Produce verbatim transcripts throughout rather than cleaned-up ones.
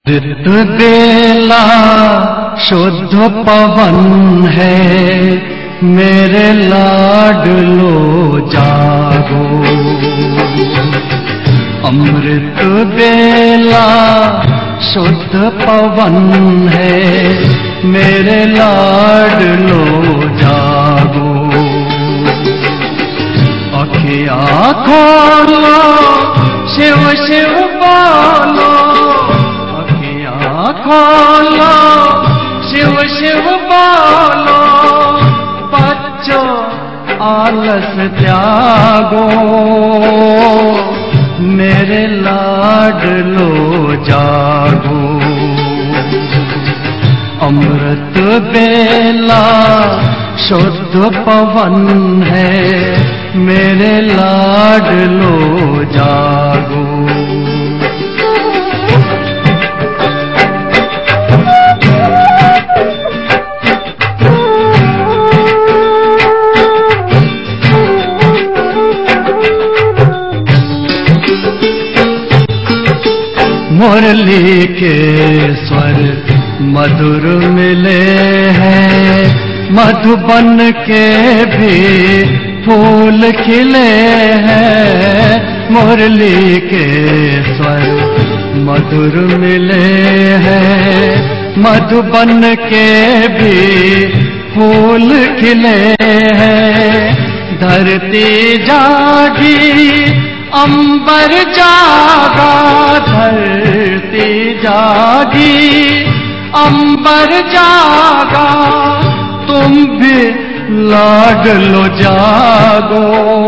अमृत बेला शुद्ध पवन है, मेरे लाडलो जागो। अमृत बेला शुद्ध पवन है, मेरे लाडलो जागो। अखियाँ खोलो, शिव शिव बोलो, अखियाँ खोलो, शिव शिव बोलो। बच्चों आलस त्यागो, मेरे लाडलो जागो। अमृत बेला शुद्ध पवन है, मेरे लाडलो जागो। मुरली के स्वर मधुर मिले हैं, मधुबन के भी फूल खिले हैं। मुरली के स्वर मधुर मिले हैं, मधुबन के भी फूल खिले हैं। धरती जागी अंबर जागा, धरती जागी अंबर जागा। तुम भी लाडलो जागो,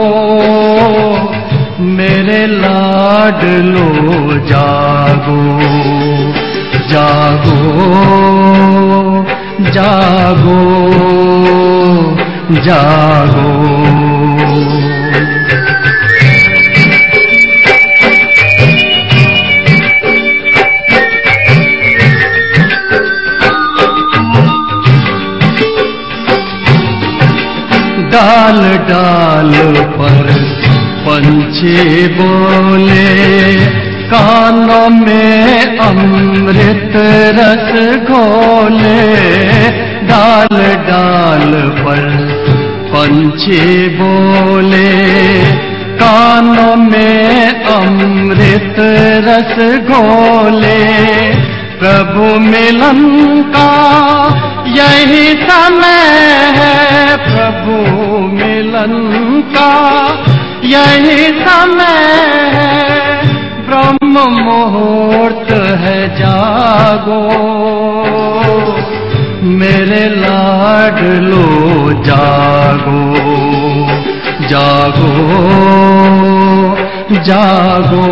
मेरे लाडलो जागो। जागो जागो जागो। डाल डाल पर पंछी बोले, कानों में अमृत रस घोले। डाल डाल पर पंछी बोले, कानों में अमृत रस घोले। प्रभु मिलन का यही समय है, प्रभु मिलन का यही समय है। ब्रह्म मुहूर्त है, जागो, मेरे लाडलो जागो। जागो जागो।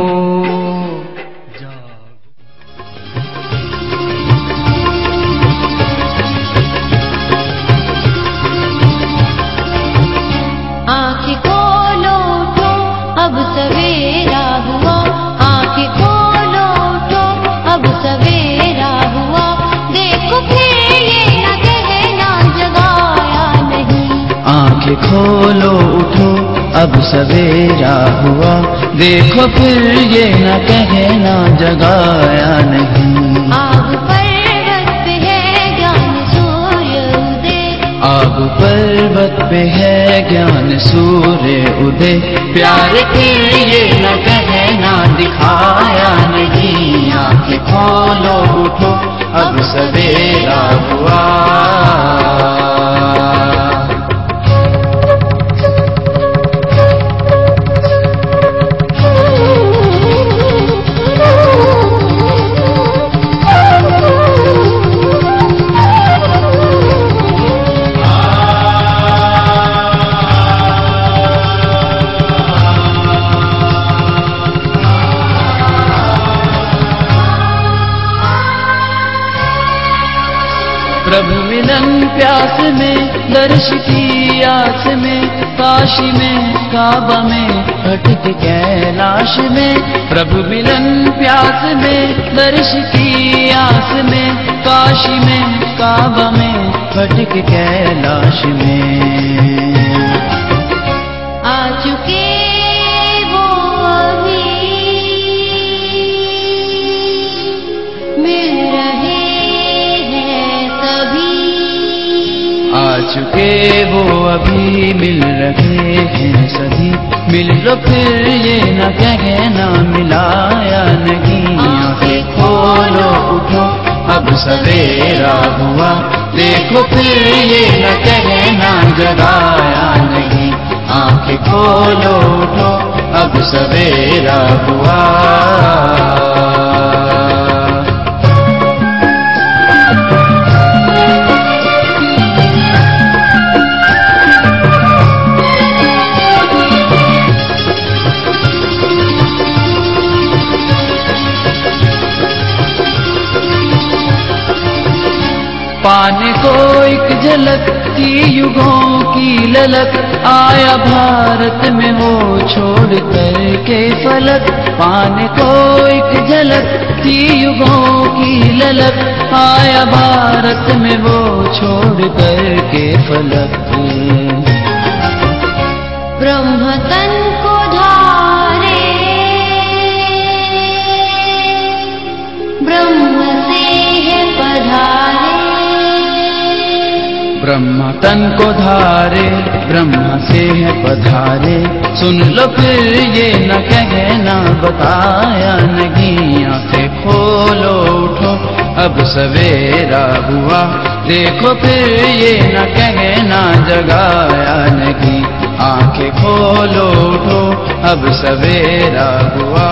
आंखें खोलो उठो, अब सवेरा हुआ। देखो फिर ये न कहना जगाया नहीं। आग पर्वत पे है ज्ञान सूर्य उदय, आग पर्वत पे है ज्ञान सूर्य उदय। प्यार फिर ये न कहना दिखाया नहीं। आंखें खोलो उठो, अब सवेरा हुआ। प्रभु मिलन प्यास में, दर्श की आस में, काशी में काबा में भटक कैलाश में। प्रभु मिलन प्यास में, दर्श की आस में, काशी में काबा में भटक कैलाश में। आ चुके वो अभी चुके वो अभी मिल रहे हैं सभी, मिल लो फिर ये न कहना मिला या नहीं। आंखें खोलो उठो अब सवेरा हुआ, देखो फिर ये न कहना जगाया नहीं। आंखें खोलो उठो अब सवेरा हुआ। पाने को एक झलक थी युगों की ललक, आया भारत में वो छोड़ कर के फलक। पाने को एक झलक थी युगों की ललक, आया भारत में वो छोड़ कर के फलक। ब्रह्म तन को धारे ब्रह्म से है पधारे, ब्रह्म तन को धारे ब्रह्म से है पधारे। सुन लो फिर ये न कहना बताया नहीं। आंखें खोलो उठो अब सवेरा हुआ, देखो फिर ये न कहना जगाया नहीं। आंखें खोलो उठो अब सवेरा हुआ।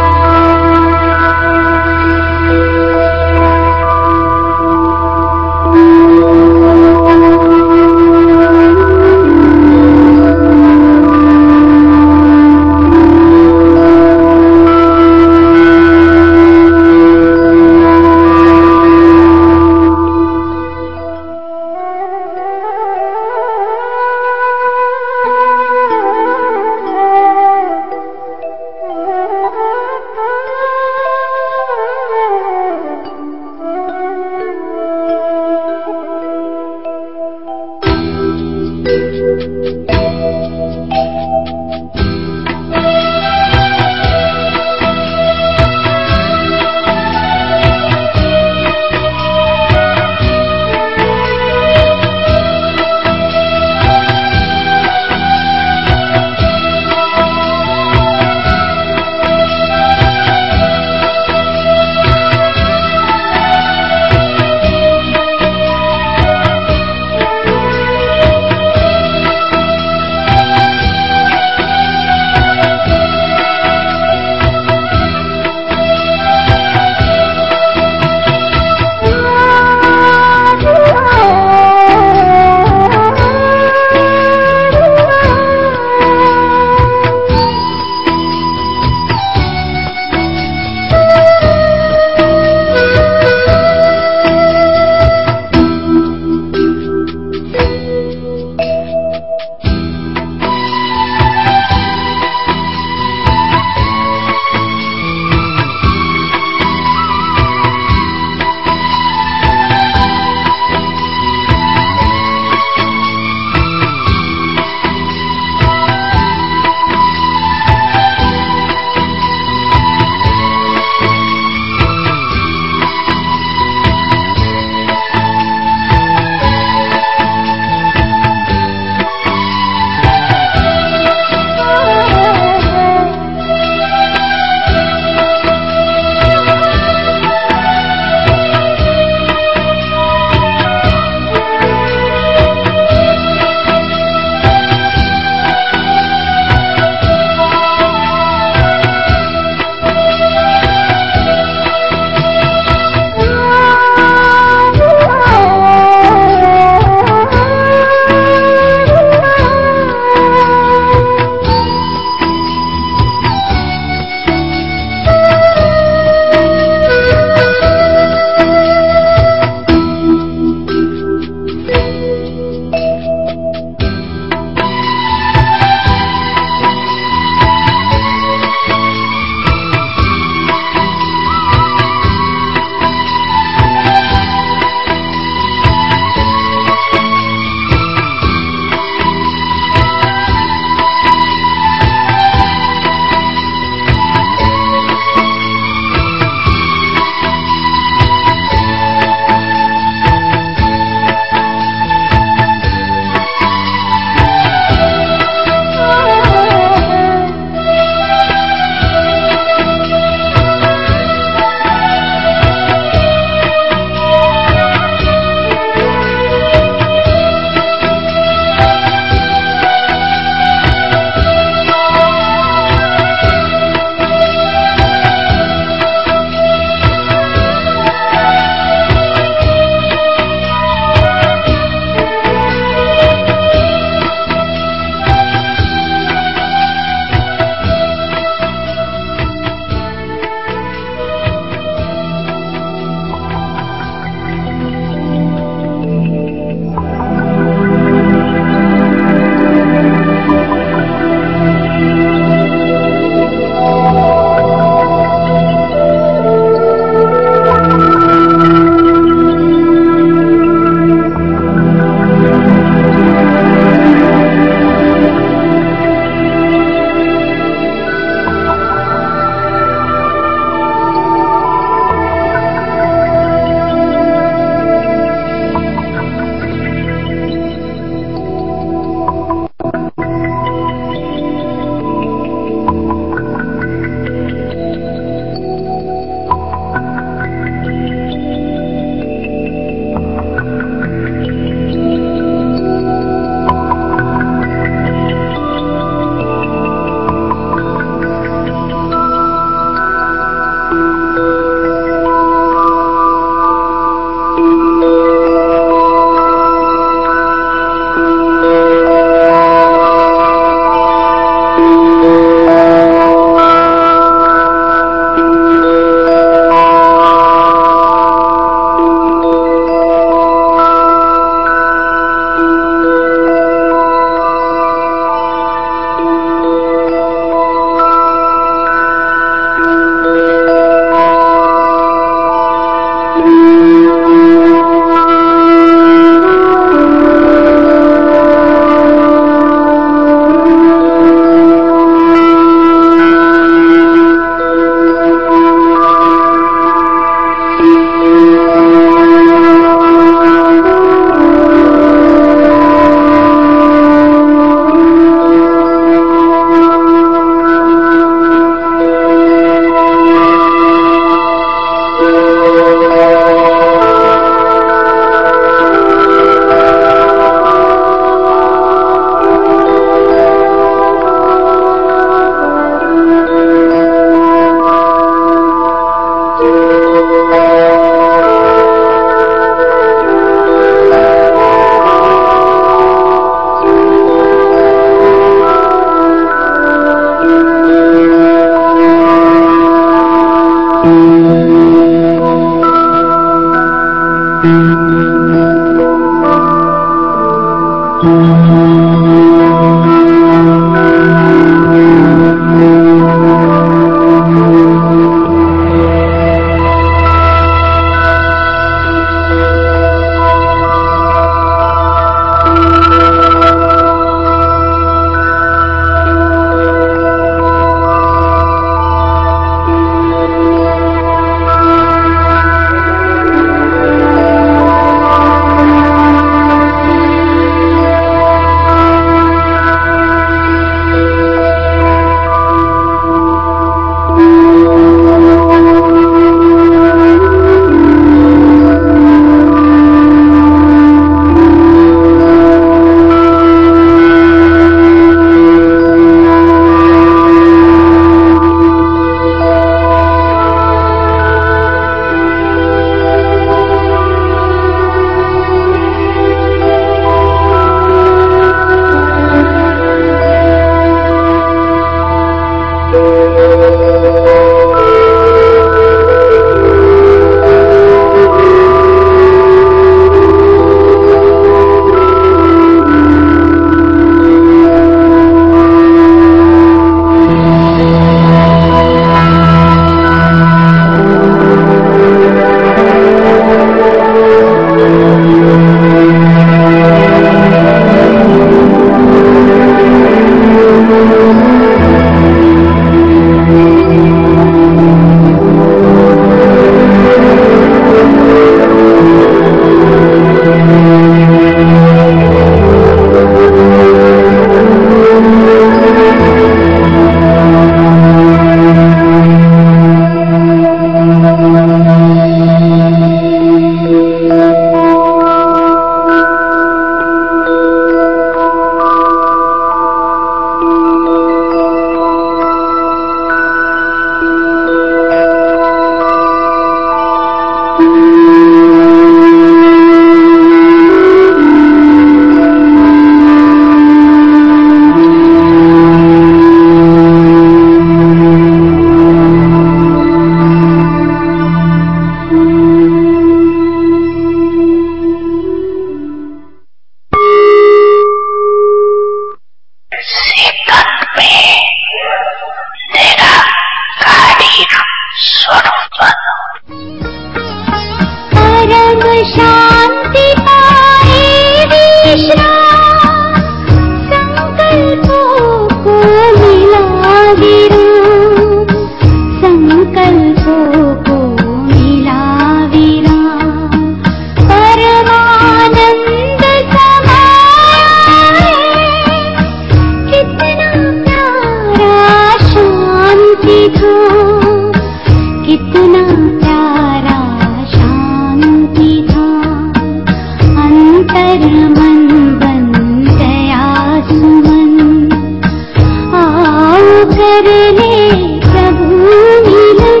कर ले प्रभु मिलन,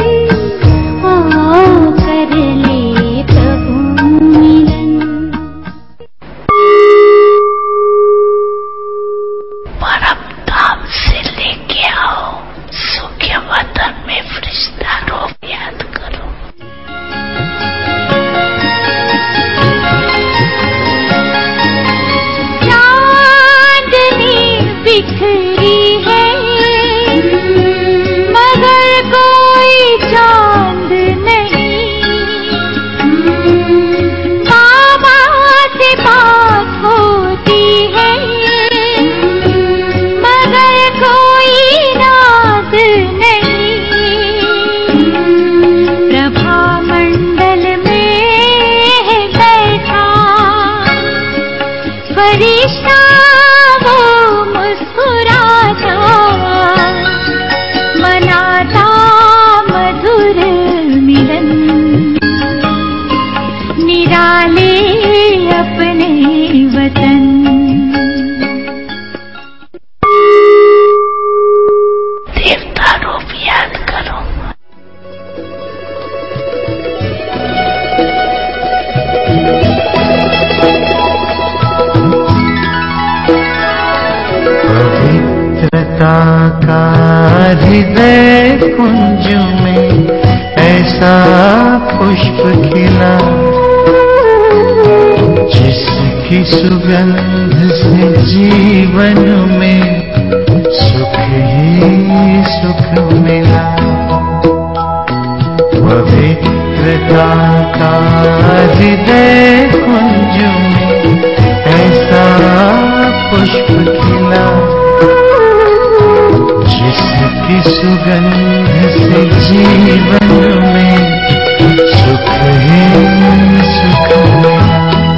आओ कर ले प्रभु मिलन। परम धाम से लेके आओ सूखे वतन में फरिश्ता रूप याद करो। चांदनी बिखरी है मगर कोई चांद नहीं, बाबा से बात होती है मगर कोई नाद नहीं। प्रभा मंडल में है बैठा फरिश्ता वो मुस्कुराता, मनाता मधुर मिलन, निराले अपने वतन। देवता रूप याद करो। पवित्रता का हृदय कुंज में ऐसा पुष्प खिला, जिसकी सुगंध से जीवन में सुख ही सुख मिला। पवित्रता का हृदय कुंज में ऐसा पुष्प खिला, जिसकी सुगंध से जीवन में सुख ही सुख मिला।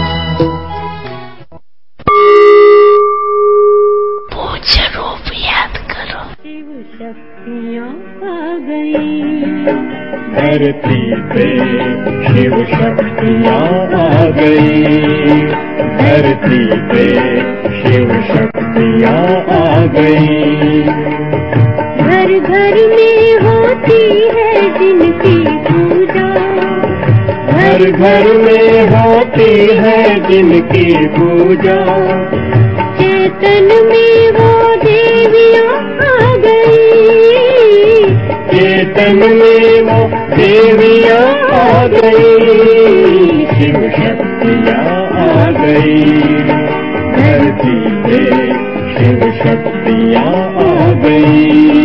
पूज्य रूप याद करो। शिव शक्तियाँ आ गई धरती पे, शिव शक्तियाँ आ गई धरती पे, शिव शक्तियाँ आ गई। घर घर में होती है जिनकी पूजा, घर घर में होती है जिनकी पूजा। चेतन में वो देवियाँ आ गई, चेतन में वो देवियाँ आ गई। शिव शक्तियाँ आ गई धरती पे, शिव शक्तियाँ आ गई।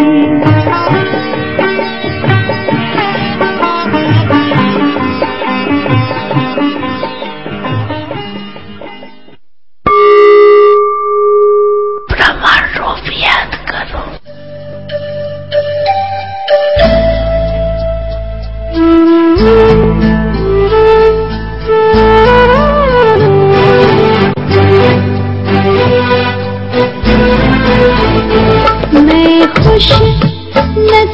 ब्रह्मांड रूप याद करो। मैं खुश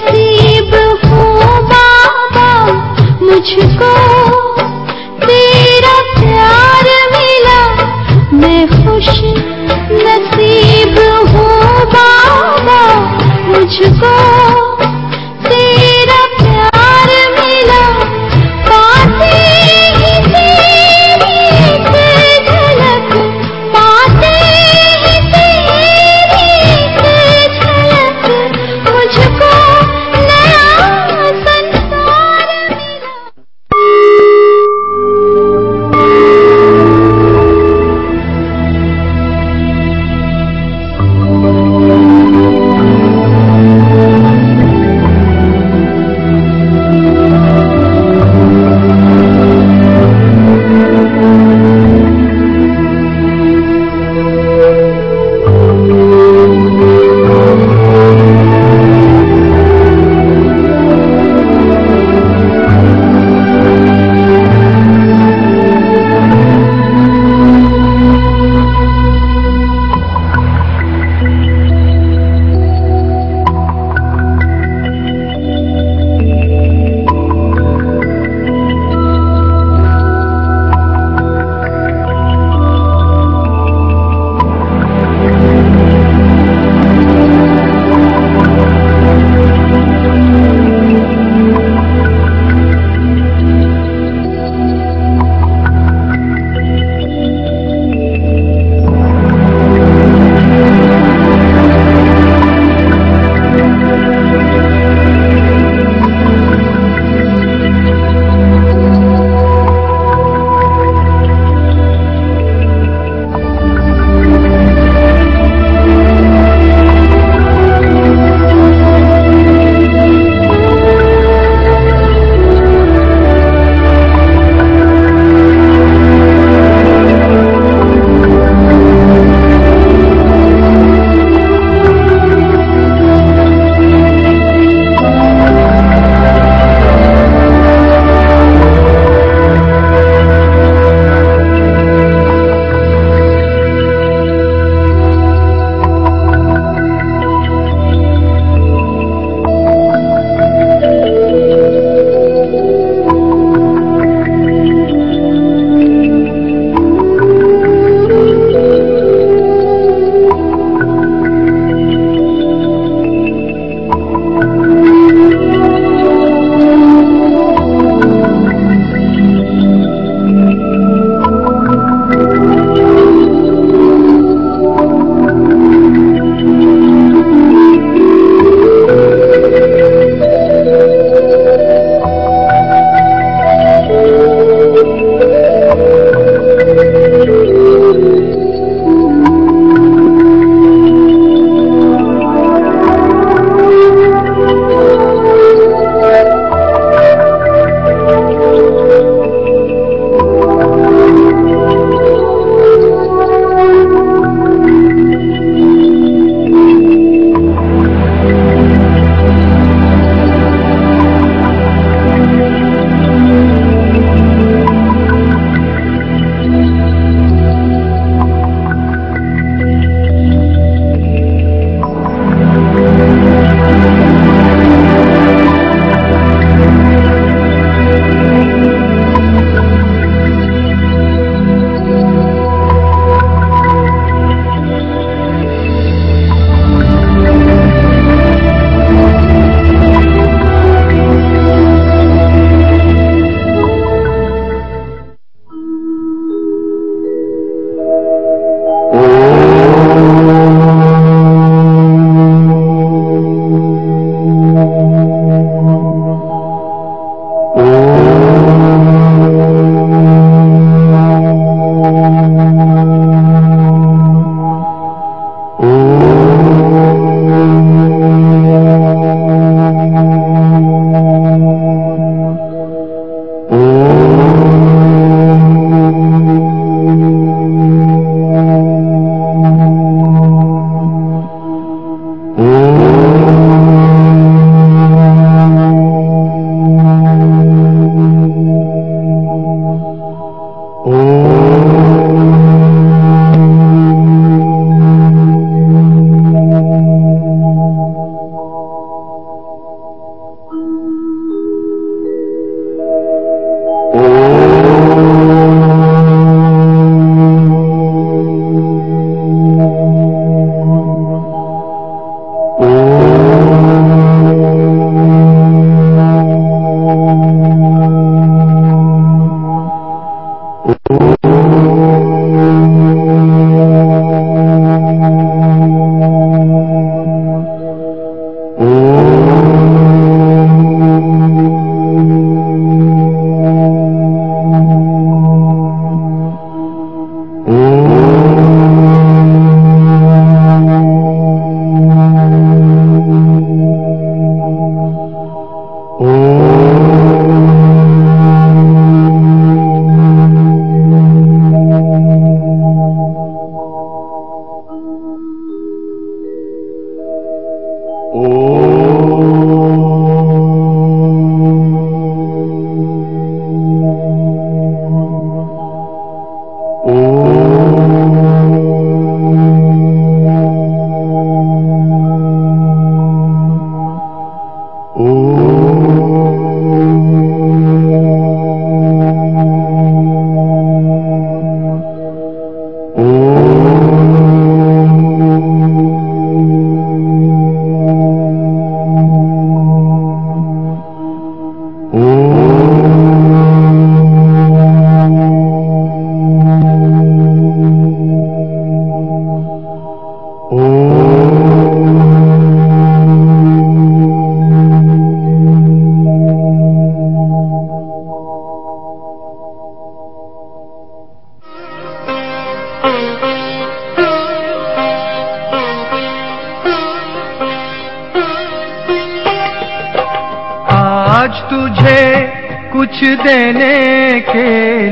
आज तुझे कुछ देने के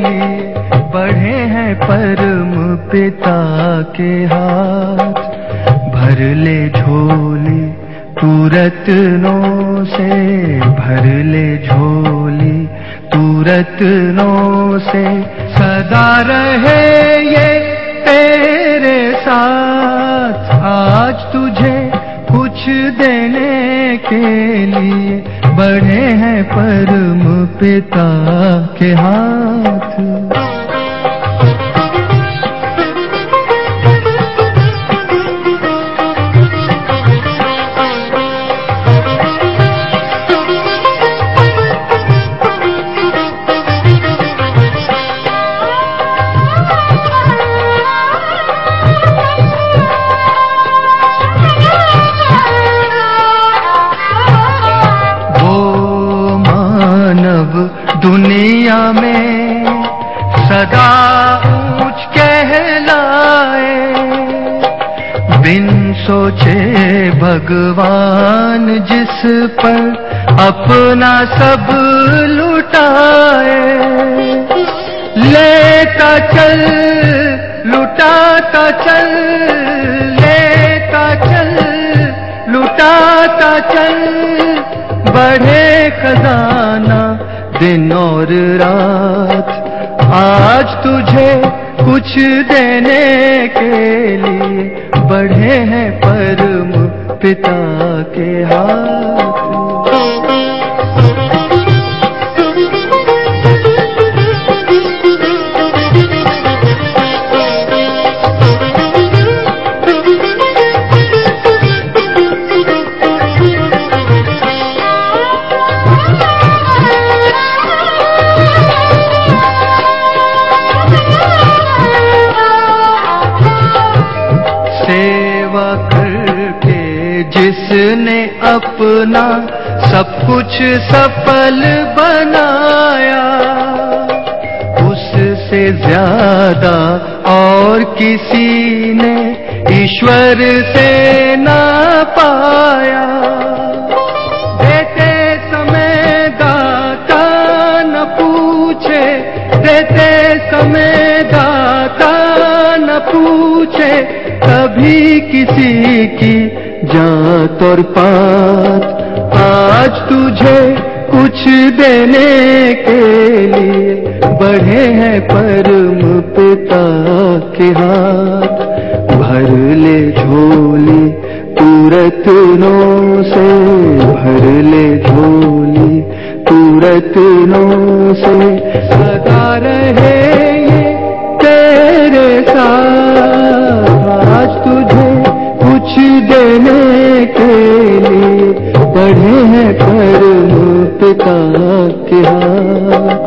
लिए बढ़े हैं परम पिता के हाथ। भर ले झोली तू रत्नों से, भर ले झोली तू रत्नों से, सदा रहे ये तेरे साथ। आज तुझे कुछ देने के लिए बढ़े हैं परम पिता के हाथ। दुनिया में सदा ऊंच कहलाए, बिन सोचे भगवान जिस पर अपना सब लुटाए। लेता चल लुटाता चल, लेता चल लुटाता चल, बढ़े खजाना दिन और रात। आज तुझे कुछ देने के लिए बढ़े हैं परम पिता के हाथ। जिसने अपना सब कुछ सफल बनाया, उससे ज्यादा और किसी ने ईश्वर से ना पाया। देते समय दाता न पूछे, देते समय दाता न पूछे कभी किसी की जात और पात। आज तुझे कुछ देने के लिए बढ़े हैं परम पिता के हाथ। भर ले झोली तू रत्नों से, भर ले झोली तू रत्नों से, सदा रहे ये तेरे साथ। आज तुझे कुछ देने के लिए बढ़े हैं परम पिता के हाथ।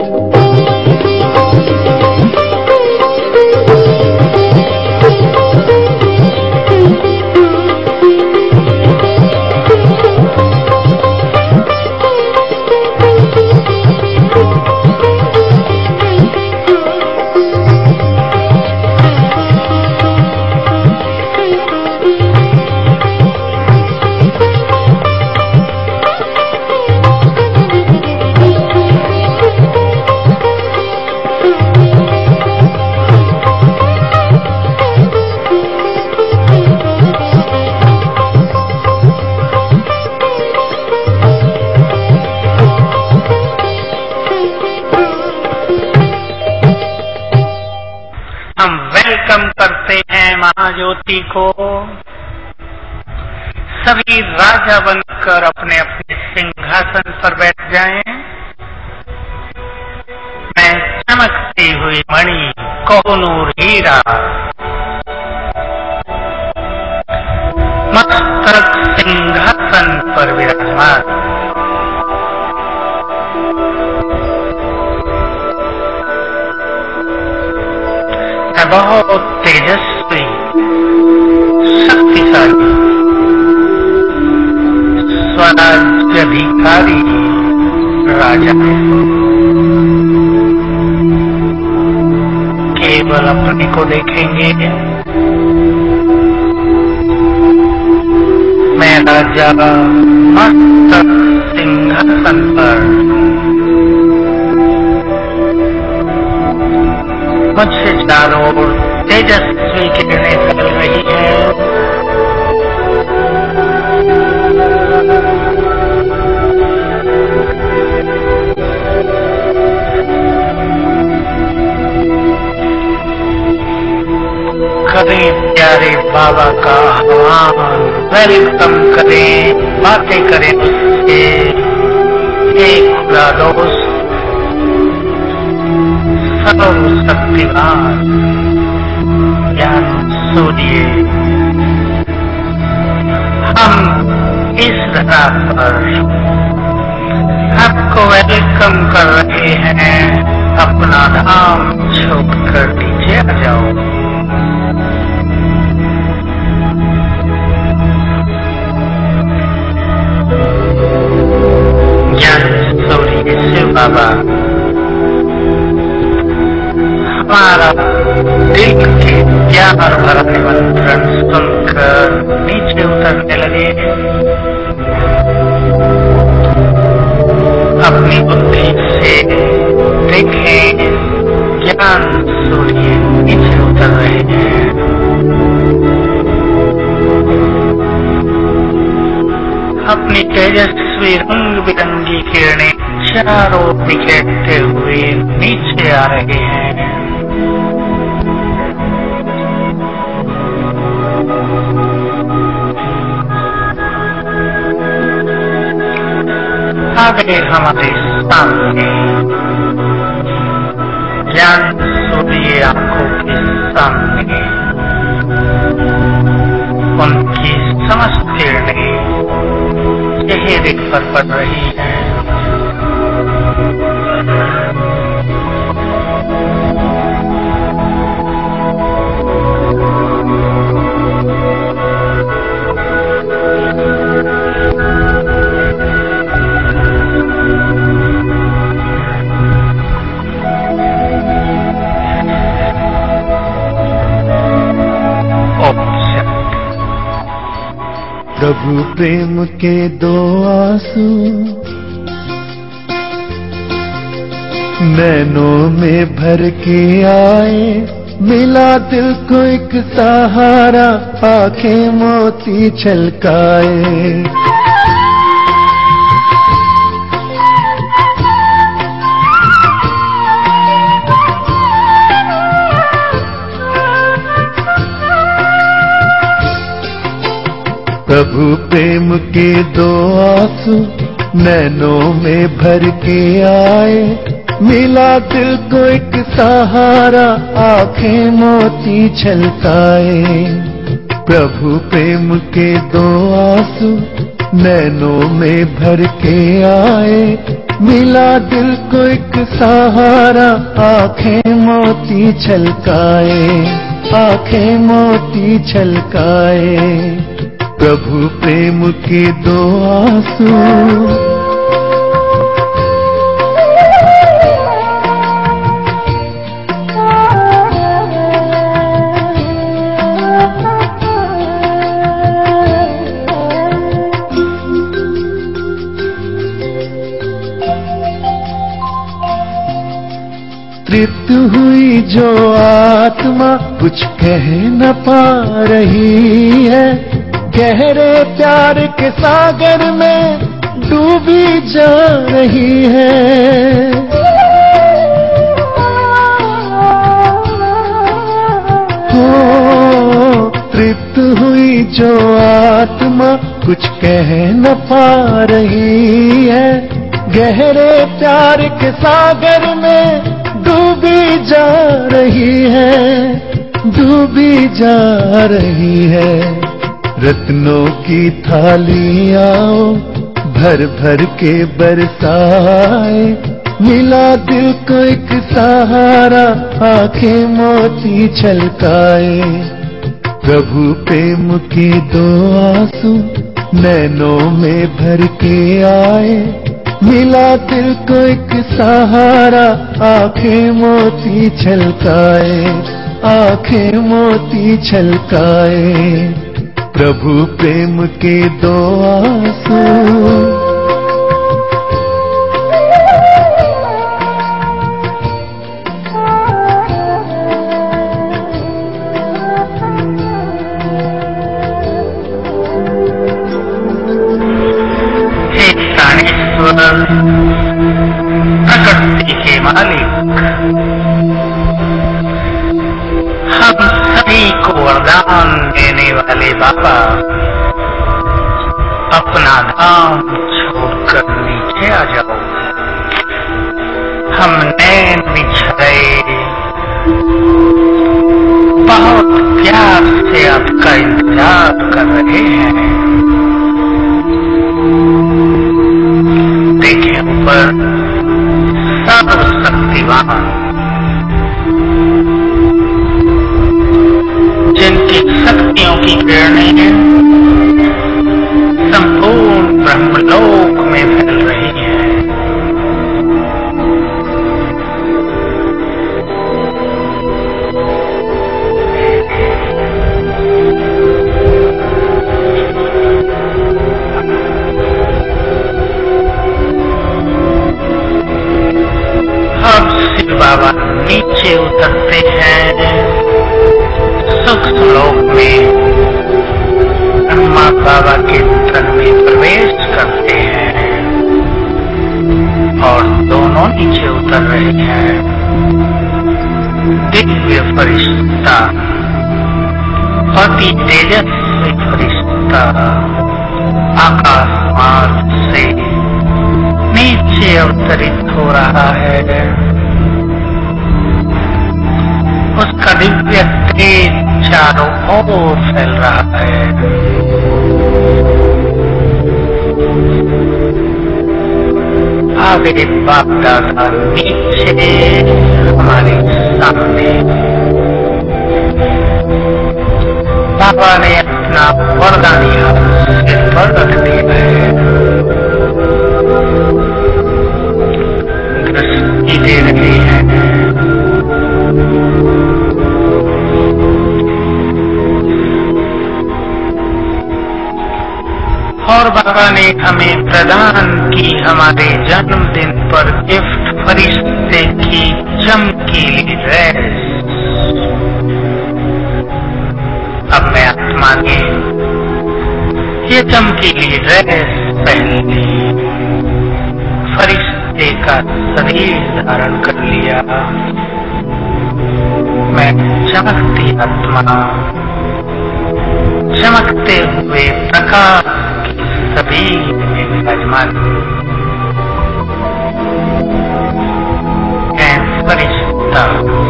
महाज्योति को। सभी राजा बनकर अपने अपने सिंहासन पर बैठ जाएं। मैं चमकती हुई मणि कोहनूर हीरा मस्तक सिंहासन पर विराजमान। मैं बहुत तेजस्वी शक्तिशाली स्वराज्याधिकारी राजा केवल अपने को देखेंगे। मैं राजा मस्तक सिंहासन पर, मुझसे चारों ओर तेजस्वी किरणें फैल रही है। करें प्यारे बाबा का आह्वान, वेलकम करें, बातें करें उससे। एक खुदा दोस्त सर्वशक्तिमान ज्ञान सूर्य, हम इस धरा पर आपको वेलकम कर रहे हैं। अपना धाम छोड़कर नीचे आ जाओ। ज्ञान सूर्य शिव बाबा हमारा दिल के प्यार भरा निमंत्रण सुनकर नीचे उतरने लगे। अपनी बुद्धि से देखें, ज्ञान सूर्य नीचे उतर रहे हैं। अपनी तेजस्वी रंग बिरंगी किरणें चारों बिखेरते हुए नीचे आ रहे हैं। आगे हमारे सामने ज्ञान सूर्य आंखों के सामने उनकी समस्त किरणें चेहरे पर पड़ रही है। प्रभु प्रेम के दो आंसू नैनों में भर के आए, मिला दिल को एक सहारा, आंखें मोती छलकाए। प्रभु प्रेम के दो आंसू नैनों में भर के आए, मिला दिल को एक सहारा, आंखें मोती छलकाए। प्रभु प्रेम के दो आंसू नैनों में भर के आए, मिला दिल को एक सहारा, आंखें मोती छलकाए, आंखें मोती छलकाए। प्रभु प्रेम के दो आंसू तृप्त हुई जो आत्मा कुछ कह न पा रही है, गहरे प्यार के सागर में डूबी जा रही है। ओ, तृप्त हुई जो आत्मा कुछ कह न पा रही है, गहरे प्यार के सागर में डूबी जा रही है, डूबी जा रही है। रत्नों की थाली आओ भर भर के बरसाए, मिला दिल को एक सहारा, आंखें मोती छलकाए। प्रभु प्रेम के दो आंसू नैनों में भर के आए, मिला दिल को एक सहारा, आंखें मोती छलकाए, आंखें मोती छलकाए। प्रभु प्रेम के दो आंसू हे प्राणेश्वर, प्रकृति के मालिक, हम सभी को वरदान देने वाले बाबा, अपना धाम छोड़कर नीचे आ जाओ। हम नैन बिछाए बहुत प्यार से आपका इंतजार कर रहे हैं। देखें ऊपर सर्वशक्तिवान, जिनकी शक्तियों की किरणें संपूर्ण ब्रह्मलोक में फैल रही हैं। अब शिव बाबा नीचे उतरते हैं, सुख लोक में ब्रह्मा बाबा के तन में प्रवेश करते हैं और दोनों नीचे उतर रहे हैं। दिव्य फरिश्ता, अति तेजस्वी फरिश्ता आकाश मार्ग से नीचे अवतरित हो रहा है। उसका दिव्य तेज चारों ओर फैल रहा है। आगे बाप दादा नीचे हमारे सामने बाबा ने अपना वरदानी हाथ सिर पर रख दिया है। दृष्टि दे रहे हैं। बाबा ने हमें प्रदान की हमारे जन्मदिन पर गिफ्ट फरिश्ते की चमकीली ड्रेस। अब मैं आत्मा ने ये चमकीली ड्रेस पहनी, फरिश्ते का शरीर धारण कर लिया। मैं चमकती आत्मा, चमकते हुए प्रकाश की शरीर में विराजमान। मैं फरिश्ता,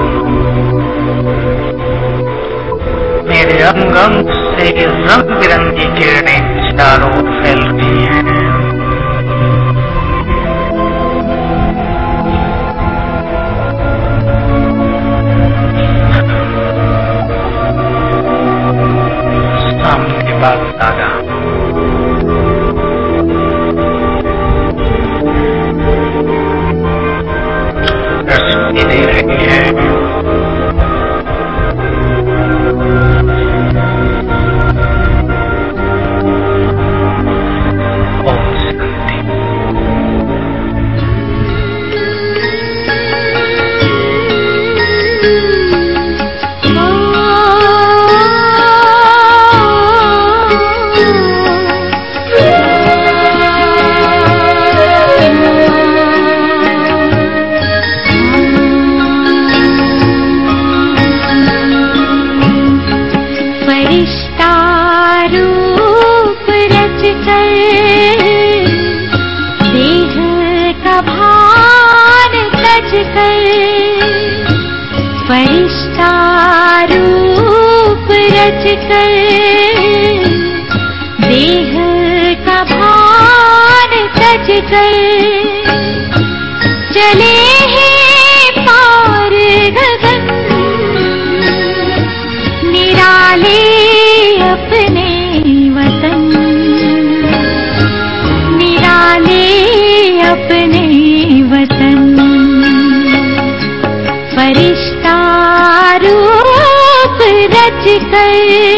मेरे अंग अंग से रंग बिरंगी किरणें चारों ओर फैल रही हैं। सामने बात दादा रश्मि दे रही है। देह का भार सज कर चले हैं पार गगन, निराले अपने वतन, निराले अपने वतन। फरिश्ता रूप रच कर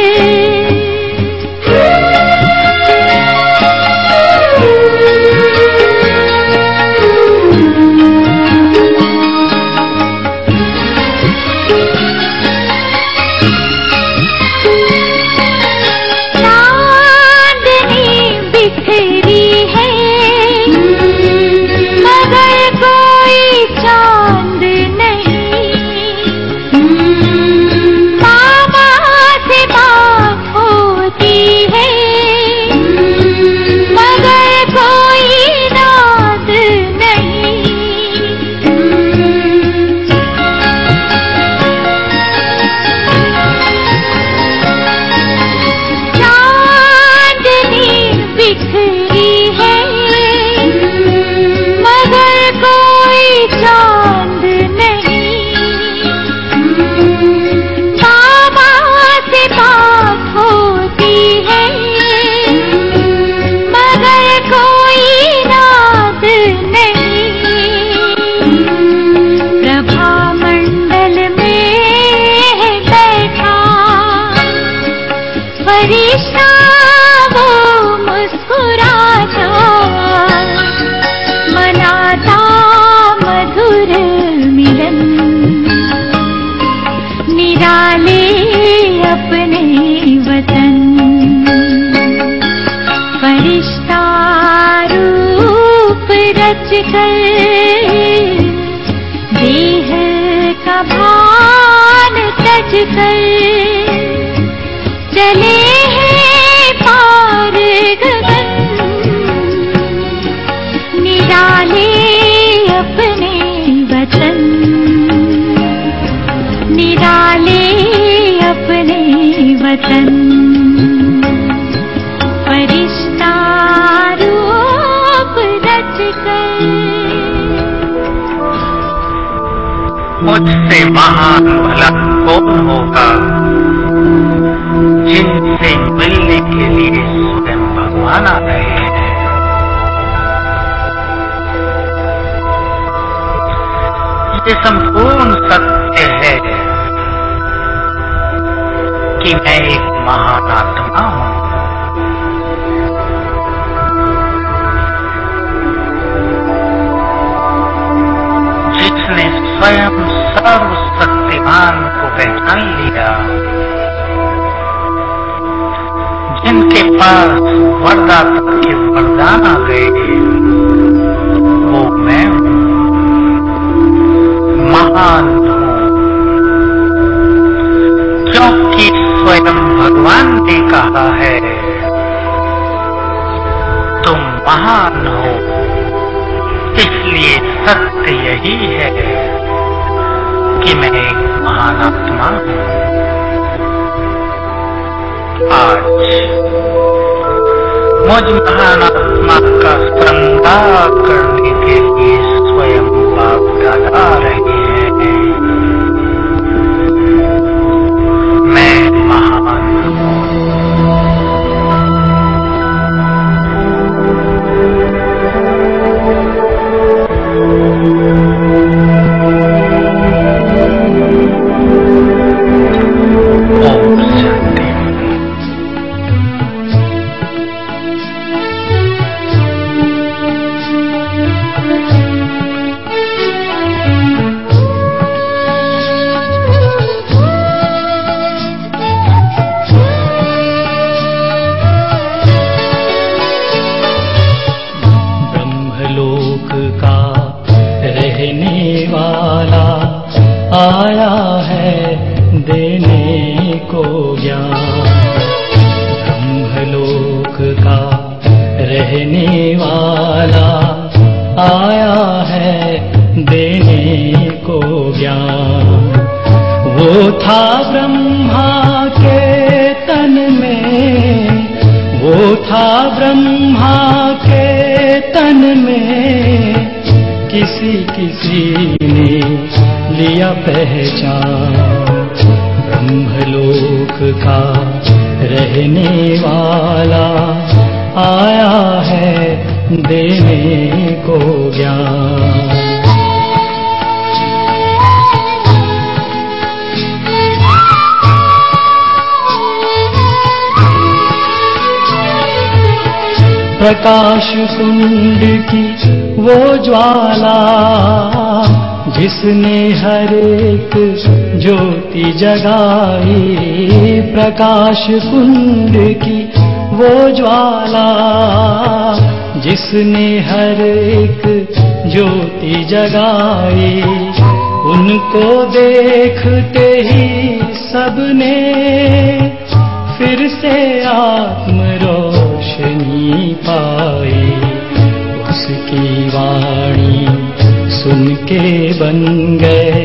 देह का भान तज कर चले हैं पार गगन, निराले अपने वतन, निराले अपने वतन। फरिश्ता रूप रच कर मुझसे महान भला कौन होगा, जिनसे मिलने के लिए स्वयं भगवान आ गए हैं। ये संपूर्ण सत्य है कि मैं एक महान आत्मा हूँ। स्वयं सर्वशक्तिमान को पहचान लिया, जिनके पास वरदाता के वरदान आ गए, वो मैं हूँ, महान हूँ, क्योंकि स्वयं भगवान ने कहा है तुम महान हो। इसलिए सत्य यही है कि मैं एक महान आत्मा हूँ। आज मुझ महान आत्मा का श्रृंगार करने के लिए स्वयं बाप दादा आ रहे हैं। मैं महान हूँ। आया है देने को ज्ञान, ब्रह्मलोक का रहने वाला आया है देने को ज्ञान। वो था ब्रह्मा के तन में, वो था ब्रह्मा के तन में, किसी किसी ने लिया पहचान। ब्रह्मलोक का रहने वाला आया है देने को ज्ञान। प्रकाश कुंड की वो ज्वाला जिसने हर एक ज्योति जगाई, प्रकाश कुंड की वो ज्वाला जिसने हर एक ज्योति जगाई। उनको देखते ही सबने फिर से आत्म रोशनी पाई। उसकी वाणी सुन के बन गए,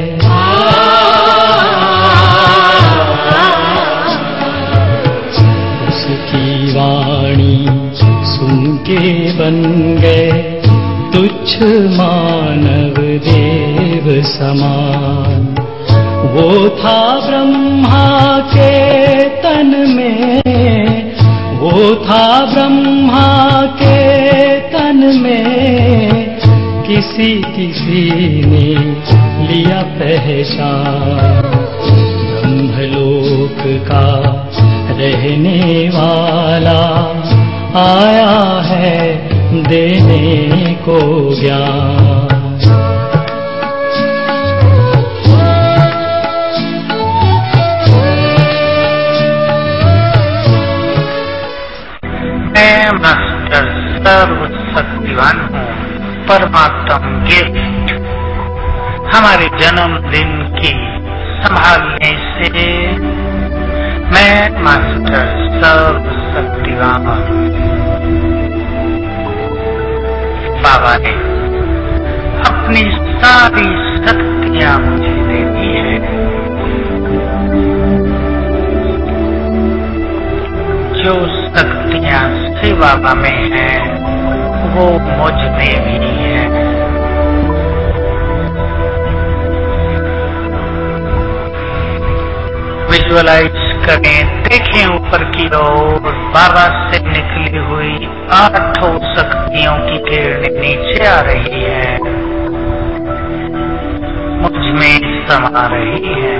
उसकी वाणी सुन के बन गए, तुच्छ मानव देव समान। वो था ब्रह्मा के तन में, वो था ब्रह्मा के तन में, किसी किसी ने लिया पहचान। ब्रह्मलोक का रहने वाला आया है देने को ज्ञान। मैं मास्टर सर्वशक्तिवान हूँ, परमात्मा गिफ्ट। हमारे जन्मदिन की संभालने से मैं मास्टर सर्वशक्तिवान। बाबा ने अपनी सारी शक्तियां मुझे दे दी है। जो शक्तियां शिव बाबा में है वो मुझ में भी है। विजुअलाइज करें, देखें ऊपर की ओर बाबा से निकली हुई आठों शक्तियों की किरणें नीचे आ रही है, मुझ में समा रही है।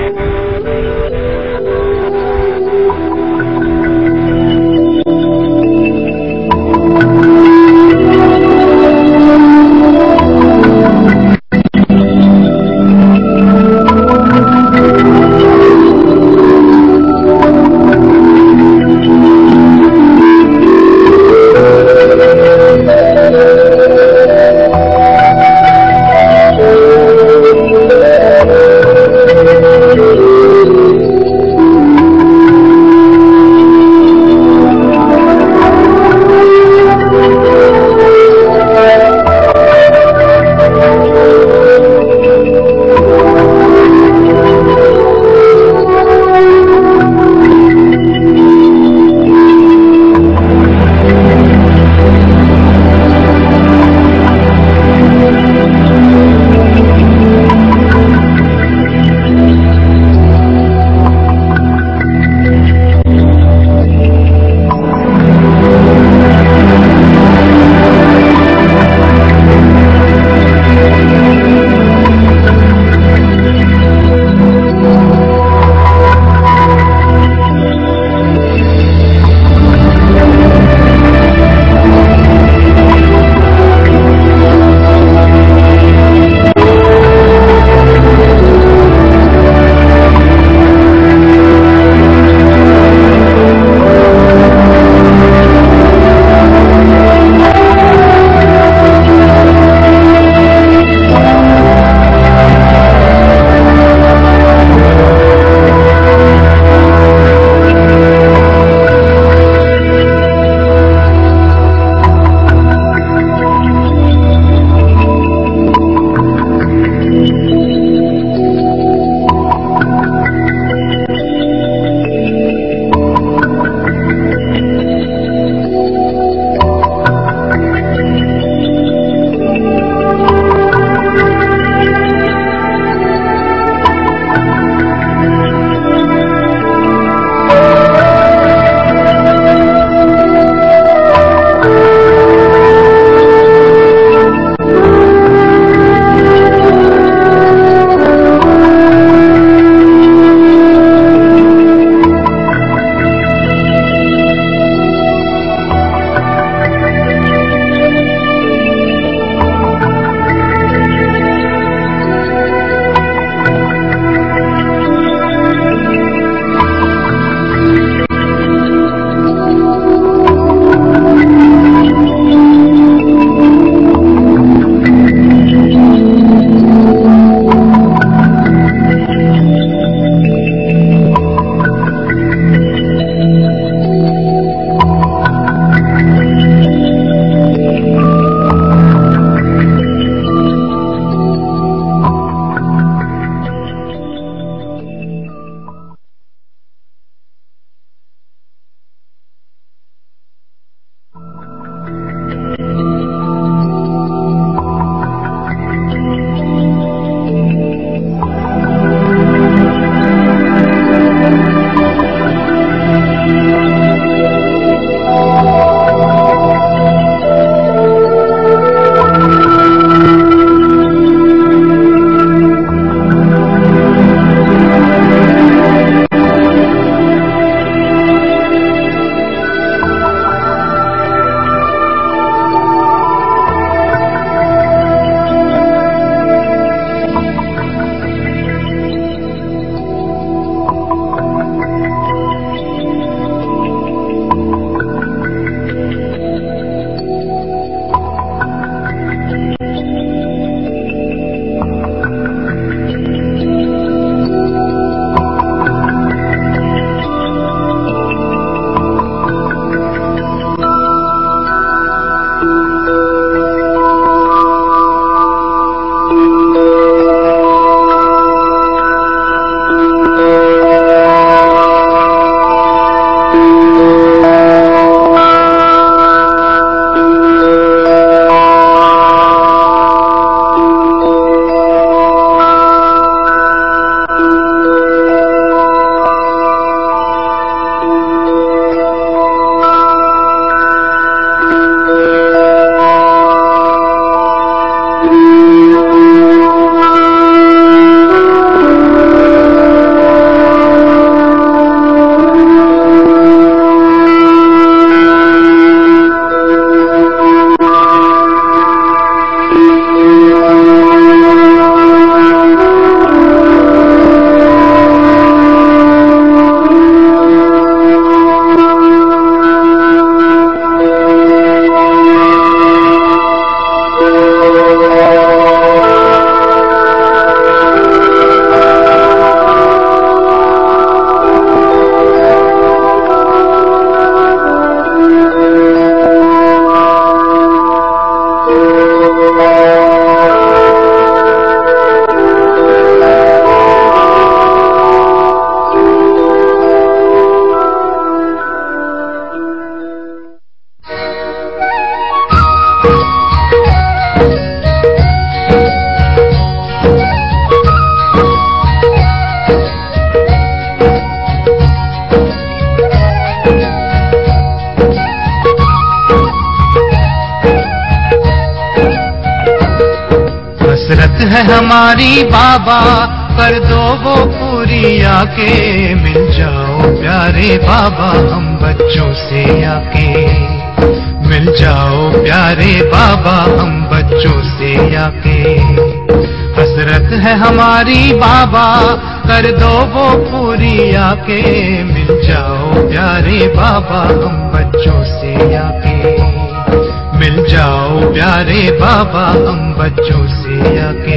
है हमारी बाबा, कर दो वो पूरी आके। मिल जाओ प्यारे बाबा हम बच्चों से आके, मिल जाओ प्यारे बाबा हम बच्चों से आके। हसरत है हमारी बाबा, कर दो वो पूरी आके। मिल जाओ प्यारे बाबा हम बच्चों से आके, मिल जाओ प्यारे बाबा हम बच्चों से आके।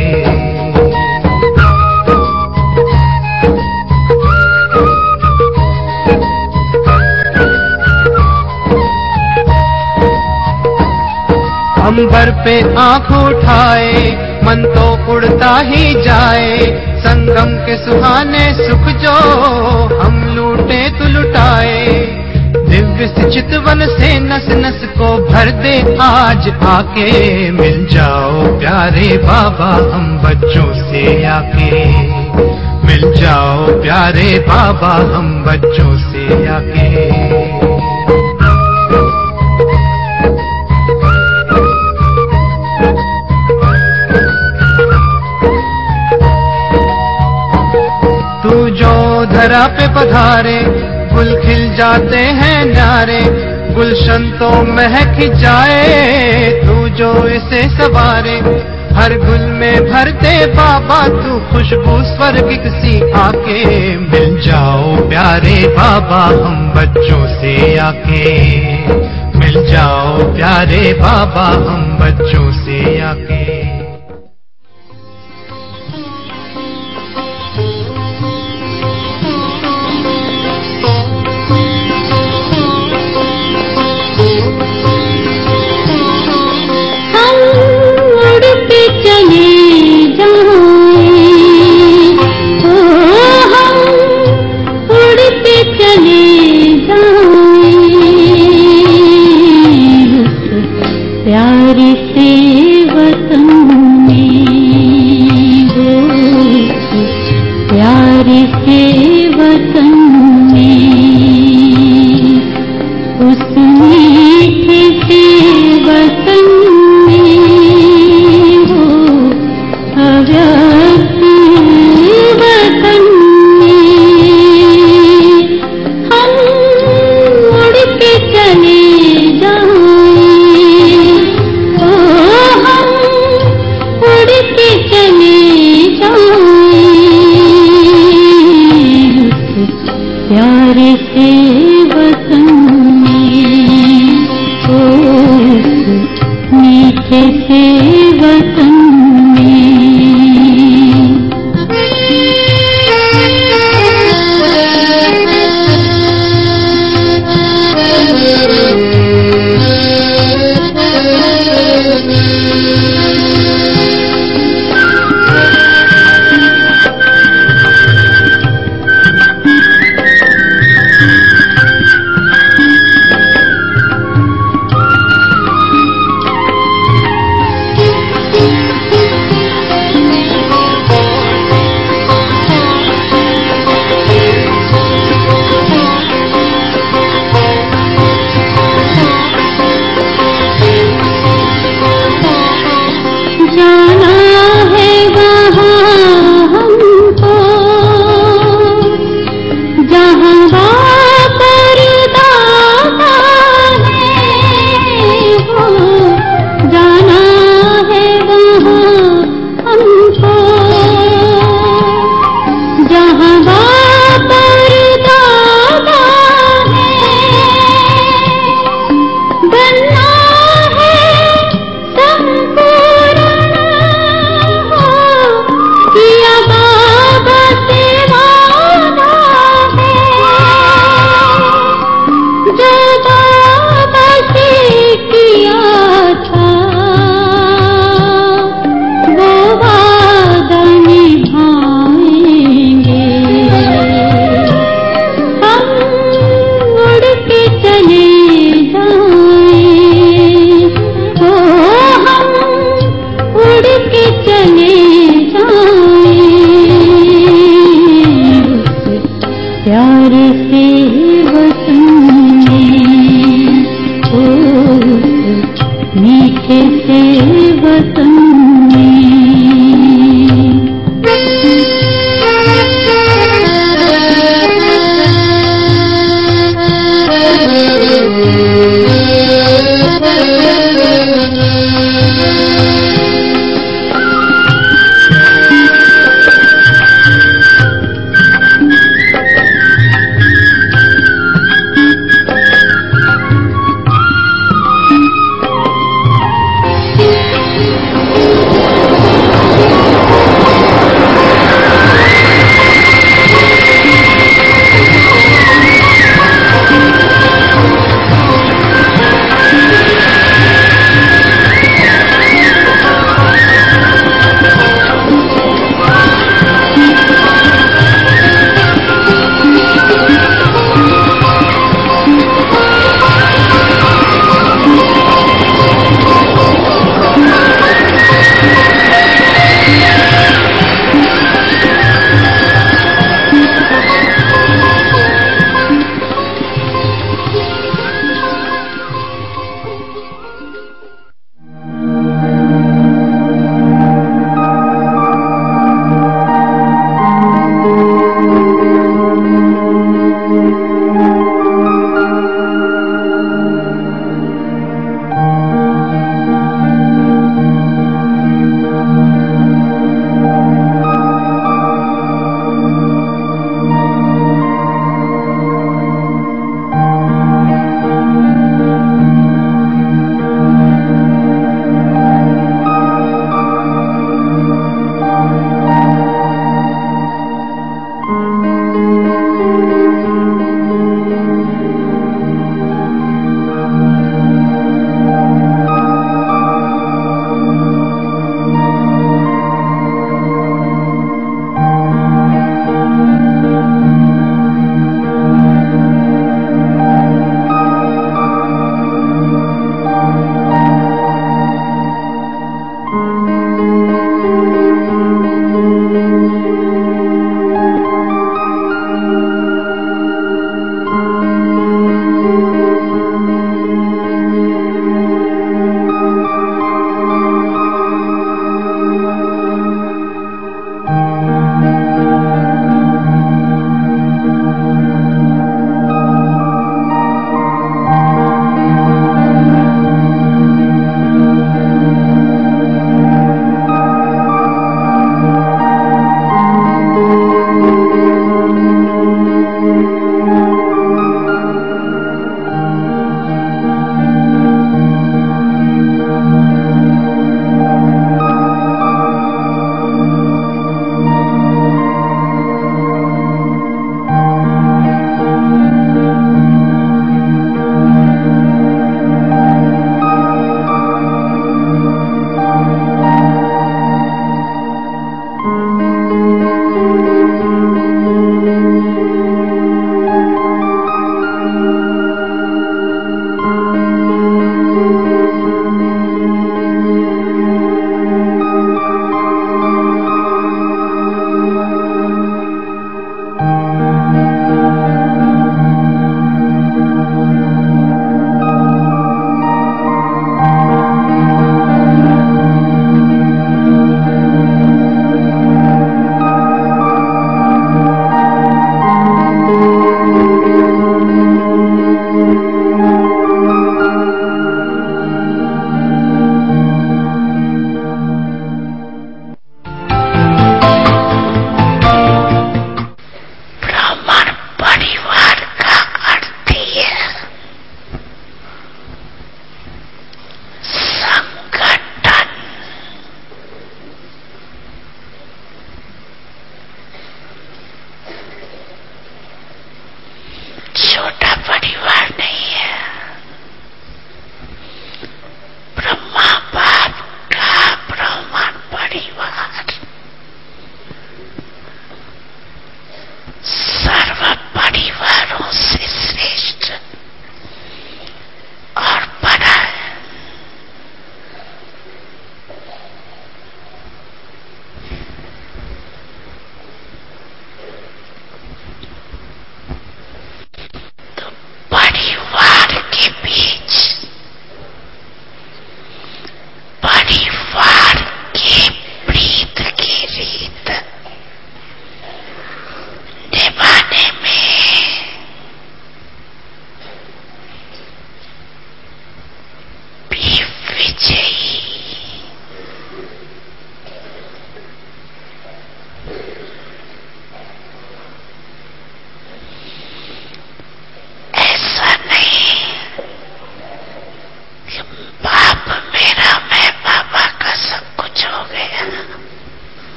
अंबर पे आंख उठाए, मन तो उड़ता ही जाए। संगम के सुहाने सुख जो हम लूटे तो लुटाए। दिव्य से चितवन से नस नस को भर दे आज आके। मिल जाओ प्यारे बाबा हम बच्चों से आके, मिल जाओ प्यारे बाबा हम बच्चों से आके। धरा पे पधारे, गुल खिल जाते हैं न्यारे। गुलशन तो महक जाए, तू जो इसे सवारे। हर गुल में भरते बाबा तू खुशबू स्वर्गिक सी आके। मिल जाओ प्यारे बाबा हम बच्चों से आके, मिल जाओ प्यारे बाबा हम बच्चों से आके। प्यारी से वतन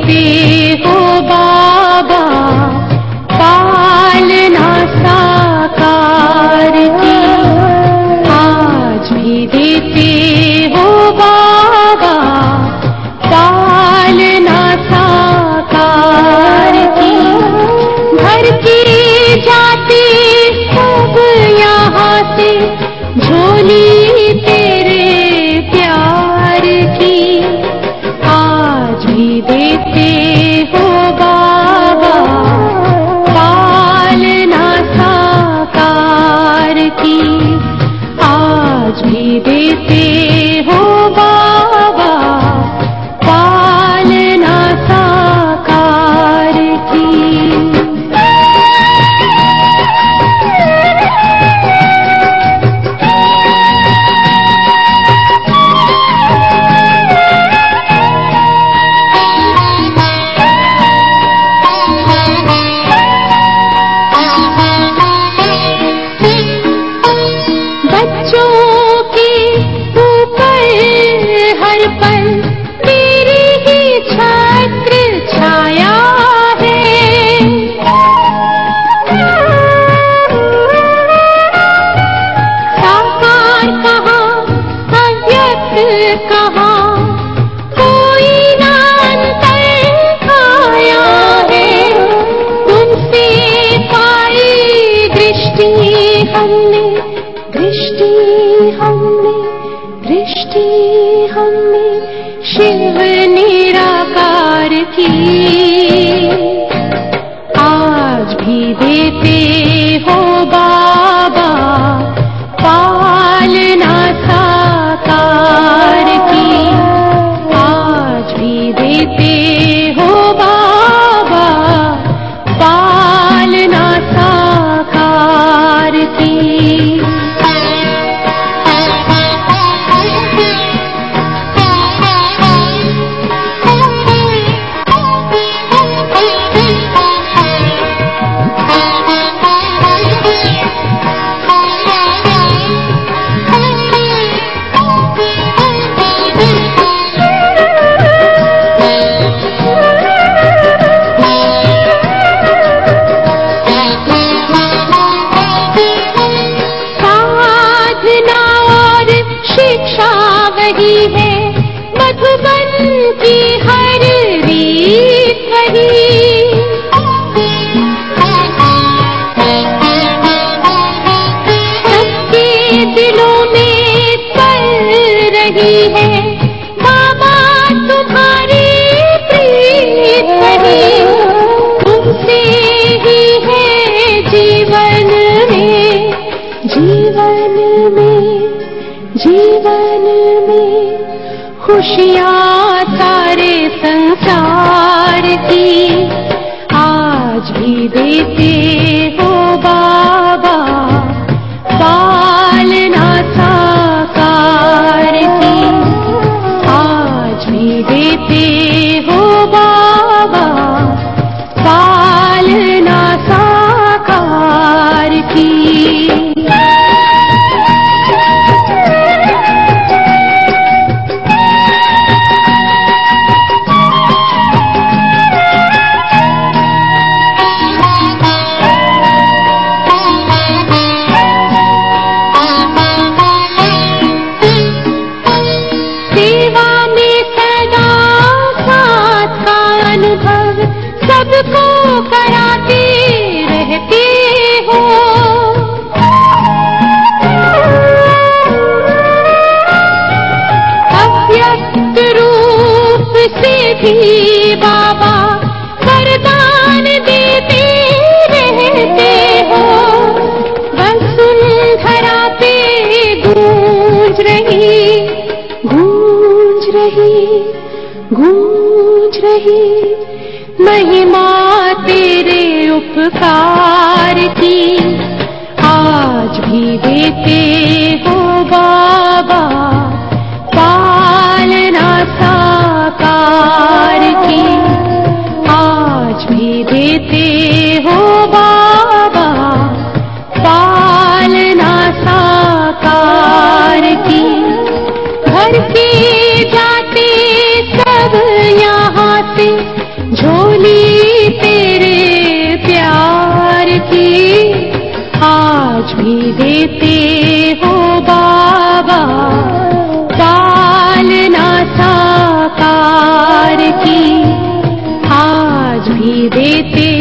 देते हो बाबा पालना साकार की, आज भी देते हो बाबा पालना साकार की। भर के जाते सब यहाँ से झोली तेरे प्यार की, आज भी देते हो बाबा पालना साकार की, आज भी देते हो बाबा पालना साकार की। शिव निराकार की, आज भी देते हो बाबा पालना साकार की, आज भी देते हो बाबा पालना साकार की। जीवन में खुशियाँ सारे संसार की, आज भी देते हो बाबा पालना साकार की, आज भी देते हो बाबा पालना साकार की। सबको कराते रहते हो, अव्यक्त रूप से भी बाबा वरदान देते रहते हो। वसुंधरा पे गूंज रही गूंज रही गूंज रही महिमा तेरे उपकार की, आज भी देते हो बाबा पालना साकार की, आज भी देते हो बाबा पालना साकार की। घर के जाते सब यहाँ से भी देते हो बाबा पालना साकार की, आज भी देते